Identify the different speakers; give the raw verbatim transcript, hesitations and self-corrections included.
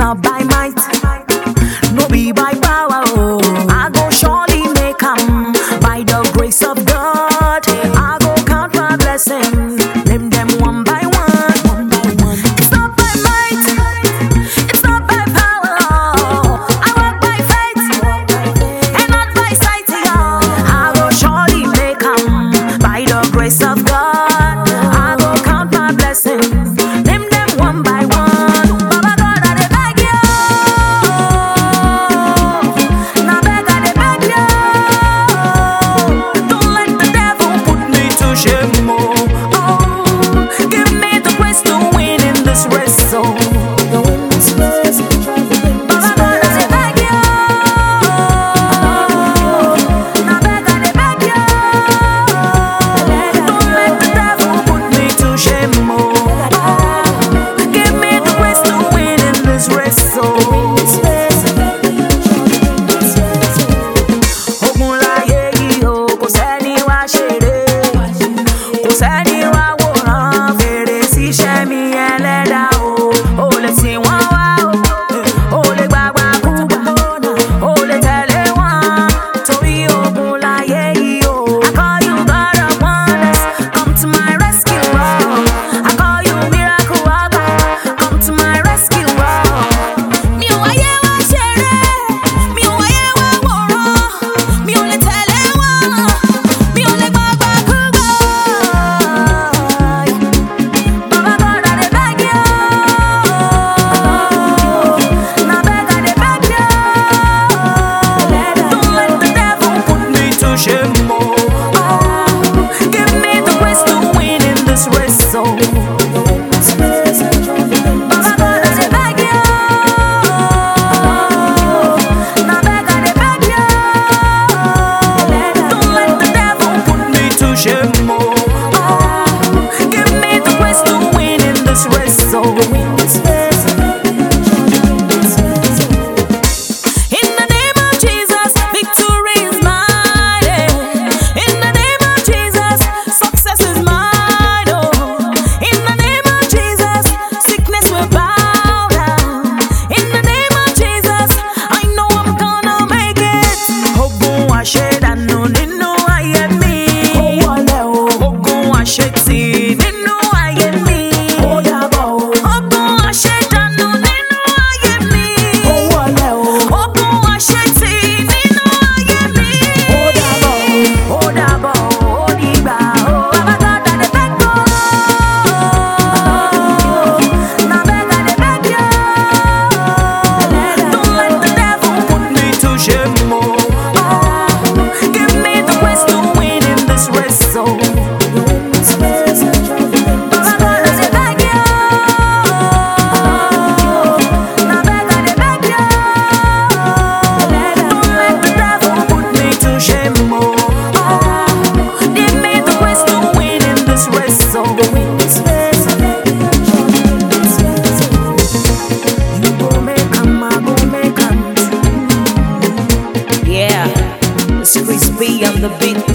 Speaker 1: not by might, no be by power. Oh, I go surely make 'em by the grace of God. I go count my blessings, name them one by one. One by one. It's not by might, it's not by power. I walk by faith and not by sight. I go surely make 'em by the grace of God. I go count my blessings, name them one by one. Baba God, I dey beg you. Now beg, I dey beg you. Don't let the devil put me to shame. Oh, oh, give me the grace to win in this race. So Baba God, I dey beg you. Now beg, I dey beg you. Don't let the devil put me to shame. Oh, give me the grace to win in this race. So ogun láyé yìí o, kò sẹ́ni wá ṣeré, kò sẹ́ni wá wòran fèrè síṣẹ́ mi ẹlẹ́dàá o. O lè tì wọ́n wá o, o lè gbàgbà kúgbà, o lè tẹ̀lé wọn torí ogun láyé yìí o. I call you God of wonders, come to my rescue. Oh, I call you miracle worker, come to my rescue. Oh, mi ò wáyé wá ṣeré, mi ò wáyé wá wòran, mi ò lè tẹ̀lé wọn, mi ò lè gbàgbà kúgbà. Baba God, I dey beg you. Now beg, I dey beg you. Don't let the devil put me to shame. Oh, give me the grace to win in this race. So Baba God, I dey beg you. Now beg, I dey beg you. Don't let the devil put me to shame. Oh, give me the grace to win in this race. So in the name of Jesus, victory is mine. In the name of Jesus, success is mine. Oh, in the name of Jesus, sickness will bow down. In the name of Jesus, I know I'm gonna make it. Ogun àṣedànù nínú ayé mi. Ogun àṣetì nínú ayé mi. Ogun àṣedànù nínú ayé mi. Ogun àṣetì nínú ayé mi. Ó dàbọ̀, ó dìgbà, ó. Baba God, I dey beg you. Now beg, I dey beg you. Don't let the devil put me to shame. Oh, give me the grace to win in this race. So Baba God, I dey beg you. Now beg, I dey beg you. Don't let the devil put me to shame. Oh, give me the grace to win in this race. So you go make 'em, I go make 'em. Yeah, it's Chris B on the beat.